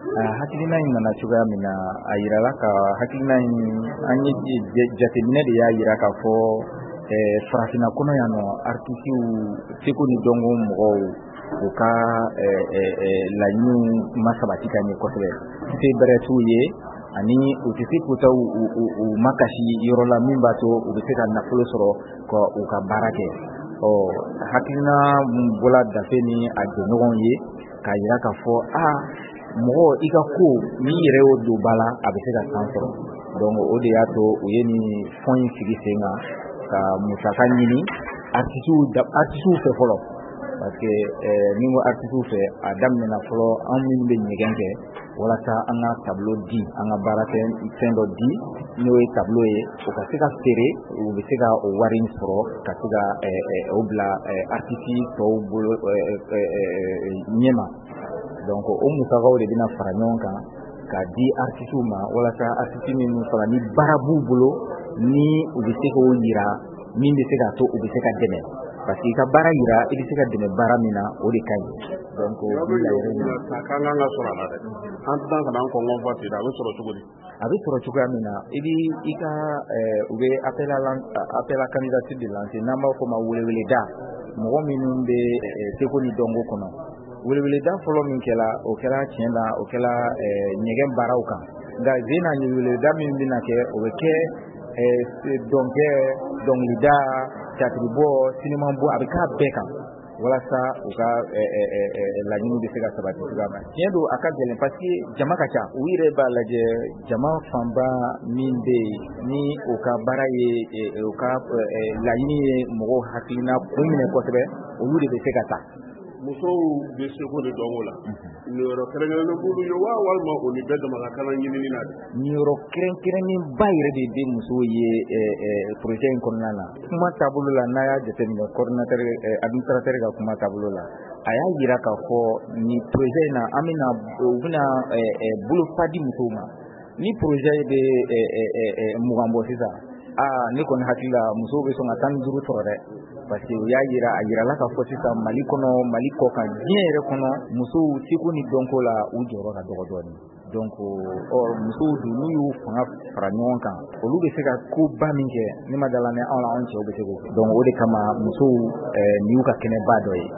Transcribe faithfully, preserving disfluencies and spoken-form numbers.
hakilina in nana cogoya min na a yirala ka hakilina in an ye jateminɛ de y'a yira k'a fɔ farafina kɔnɔ yan nɔ artisiw seko ni dɔnko mɔgɔw u ka laɲiniw ma sabati ka ɲɛ kosɛbɛ se bɛrɛ t'u ye ani u tɛ se k'u ta u makasi yɔrɔ la min b'a to u bɛ se ka nafolo sɔrɔ ka u ka baara kɛ ɔ hakilina mun bɔra dafe ni a jɛɲɔgɔn ye k'a yira k'a fɔ a mɔgɔ i ka ko n'i yɛrɛ y'o don ba la a bɛ se ka san sɔrɔ donc o de y'a to u ye nin fɔn in sigi sen kan ka musaka ɲini artisiw artisiw fɛ fɔlɔ parce que ni ko artisiw fɛ a daminɛna fɔlɔ an minnu bɛ ɲɛgɛn kɛ walasa an ka tableau di an ka baara kɛ fɛn dɔ di n'o ye tableau ye o ka se ka feere u bɛ se ka o wari in sɔrɔ ka se ka o bila artisi tɔw bolo ɲɛma donc o musakaw de bɛna fara ɲɔgɔn kan ka di artisiw ma walasa artisi minnu fara ni baara b'u bolo ni u bɛ se k'o yira min bɛ se k'a to u bɛ se ka dɛmɛ parce que i ka baara yira i bɛ se ka dɛmɛ baara min na o de ka ɲi donc o bɛ laɲini min na k'an kan ka sɔrɔ a la dɛ an tɛ ka an kɔngɔ fɔ ten a bɛ sɔrɔ cogo di a bɛ sɔrɔ cogoya min na i bɛ i ka u bɛ appel à appel à candidature de lancer n'an b'a fɔ o ma weleweleda mɔgɔ minnu bɛ seko ni dɔnko kɔnɔ weleweleda fɔlɔ min kɛra o kɛra tiɲɛ na o kɛra ɲɛgɛn baaraw kan nka zena weleweleda min bɛna kɛ o bɛ kɛ dɔnkɛ dɔnkilida teatribɔ sinimabɔ a bɛ k'a bɛɛ kan walasa u ka laɲiniw bɛ se ka sabati cogoya min na tiɲɛ don a ka gɛlɛn parce que jama ka ca u yɛrɛ b'a lajɛ jama fanba min bɛ yen ni o ka baara ye o ka laɲini ye mɔgɔw hakilina kun minɛ kosɛbɛ olu de bɛ se ka taa musow bɛ seko ni dɔnko la niyɔrɔ kɛrɛnkɛrɛnnen b'olu ye wa walima o ni bɛɛ dama ka kalan ɲinini na niyɔrɔ kɛrɛnkɛrɛnnen ba yɛrɛ de bɛ musow ye projet in kɔnɔna na kuma taabolo la n'a y'a jateminɛ coordinateur administrateur ka kuma taabolo la a y'a yira k'a fɔ nin projet in na an bɛna u bɛna bolofa di musow ma ni projet bɛ mugan bɔ sisan aa ne kɔni hakili la musow bɛ sɔn ka tan ni duuru sɔrɔ dɛ parce que u y'a yira a yirala k'a fɔ sisan Mali kɔnɔ Mali kɔ kan diɲɛ yɛrɛ kɔnɔ musow seko ni dɔnko la u jɔyɔrɔ ka dɔgɔ dɔɔnin donc musow dun n'u y'u fanga fara ɲɔgɔn kan olu bɛ se ka koba min kɛ ne ma dala ni anw la anw cɛw bɛ se k'o kɛ donc o de kama musow nin y'u ka kɛnɛba dɔ ye